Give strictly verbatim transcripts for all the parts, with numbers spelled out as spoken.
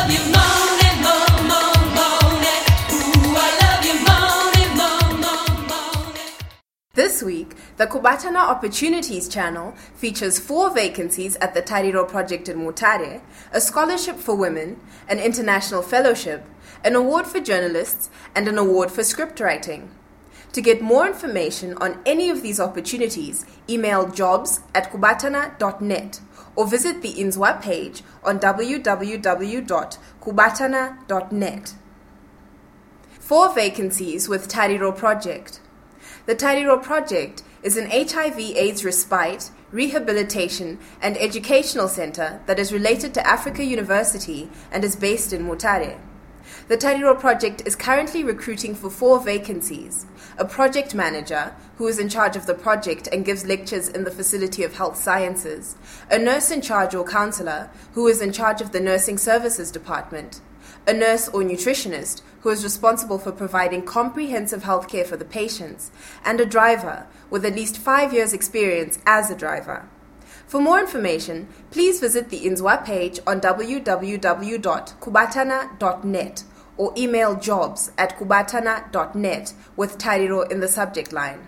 love you, moan it, moan, moan, moan it. Ooh, I love you, moan it, moan, moan, moan it. This week, the Kubatana Opportunities channel features four vacancies at the Tariro Project in Mutare, a scholarship for women, an international fellowship, an award for journalists, and an award for script writing. To get more information on any of these opportunities, email jobs at kubatana dot net or visit the I N Z W A page on w w w dot kubatana dot net. Four vacancies with Tariro Project. The Tariro Project is an H I V AIDS respite, rehabilitation, and educational center that is related to Africa University and is based in Mutare. The Tariro Project is currently recruiting for four vacancies: a project manager, who is in charge of the project and gives lectures in the Facility of Health Sciences, a nurse in charge or counselor, who is in charge of the Nursing Services Department, a nurse or nutritionist, who is responsible for providing comprehensive health care for the patients, and a driver, with at least five years' experience as a driver. For more information, please visit the I N Z W A page on w w w dot kubatana dot net or email jobs at kubatana dot net with Tariro in the subject line.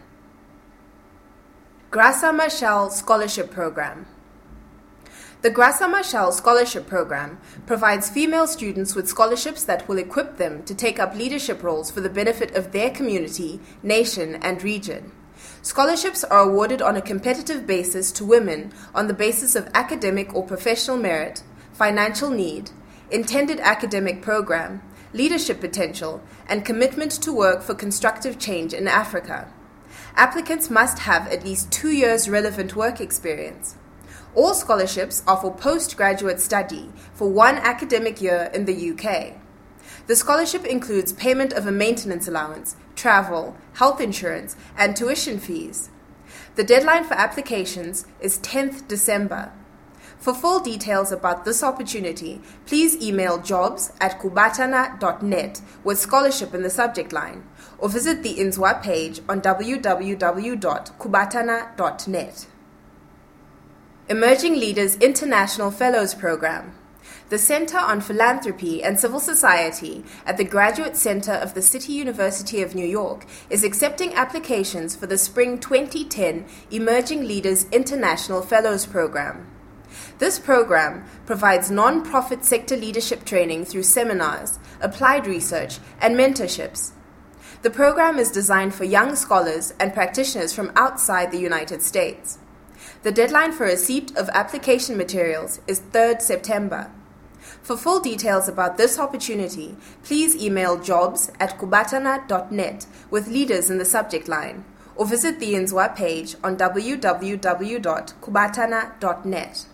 Grasa Machel Scholarship Program. The Grasa Machel Scholarship Program provides female students with scholarships that will equip them to take up leadership roles for the benefit of their community, nation, and region. Scholarships are awarded on a competitive basis to women on the basis of academic or professional merit, financial need, intended academic program, leadership potential, and commitment to work for constructive change in Africa. Applicants must have at least two years relevant work experience. All scholarships are for postgraduate study for one academic year in the U K. The scholarship includes payment of a maintenance allowance, travel, health insurance, and tuition fees. The deadline for applications is tenth December. For full details about this opportunity, please email jobs at kubatana dot net with scholarship in the subject line, or visit the I N Z W A page on w w w dot kubatana dot net. Emerging Leaders International Fellows Program. The Center on Philanthropy and Civil Society at the Graduate Center of the City University of New York is accepting applications for the Spring twenty ten Emerging Leaders International Fellows Program. This program provides non-profit sector leadership training through seminars, applied research, and mentorships. The program is designed for young scholars and practitioners from outside the United States. The deadline for receipt of application materials is third September. For full details about this opportunity, please email jobs at kubatana dot net with leaders in the subject line, or visit the I N Z W A page on w w w dot kubatana dot net.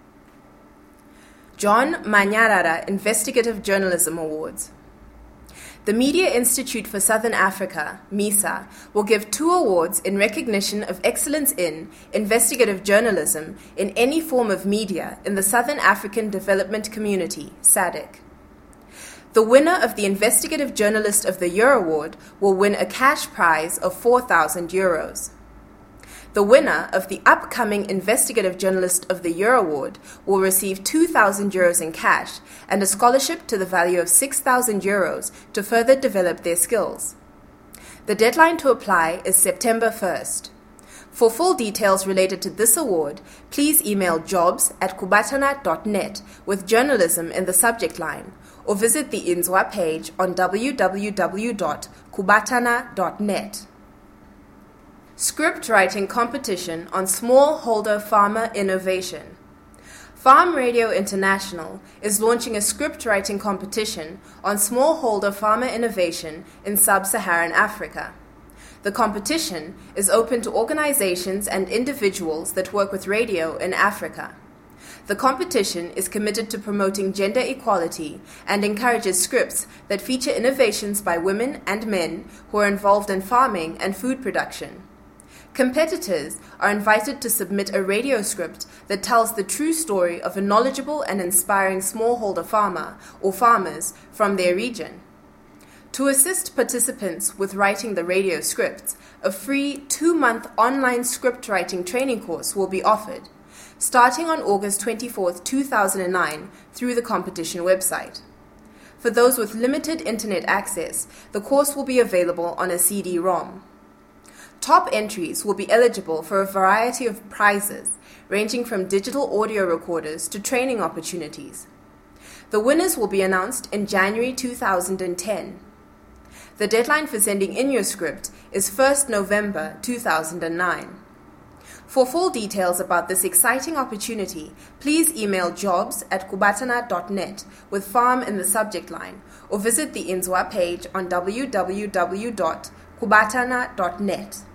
John Manyarara Investigative Journalism Awards. The Media Institute for Southern Africa, MISA, will give two awards in recognition of excellence in investigative journalism in any form of media in the Southern African Development Community, S A D C. The winner of the Investigative Journalist of the Year Award will win a cash prize of four thousand euros. The winner of the upcoming Investigative Journalist of the Year Award will receive two thousand euros in cash and a scholarship to the value of six thousand euros to further develop their skills. The deadline to apply is September first. For full details related to this award, please email jobs at kubatana dot net with journalism in the subject line, or visit the I N Z W A page on w w w dot kubatana dot net. Script Writing Competition on Smallholder Farmer Innovation. Farm Radio International is launching a script writing competition on smallholder farmer innovation in sub-Saharan Africa. The competition is open to organizations and individuals that work with radio in Africa. The competition is committed to promoting gender equality and encourages scripts that feature innovations by women and men who are involved in farming and food production. Competitors are invited to submit a radio script that tells the true story of a knowledgeable and inspiring smallholder farmer or farmers from their region. To assist participants with writing the radio scripts, a free two-month online script writing training course will be offered, starting on August twenty-fourth, two thousand nine, through the competition website. For those with limited internet access, the course will be available on a C D ROM. Top entries will be eligible for a variety of prizes, ranging from digital audio recorders to training opportunities. The winners will be announced in January two thousand ten. The deadline for sending in your script is first November two thousand nine. For full details about this exciting opportunity, please email jobs at kubatana dot net with farm in the subject line, or visit the INZWA page on w w w dot kubatana dot net.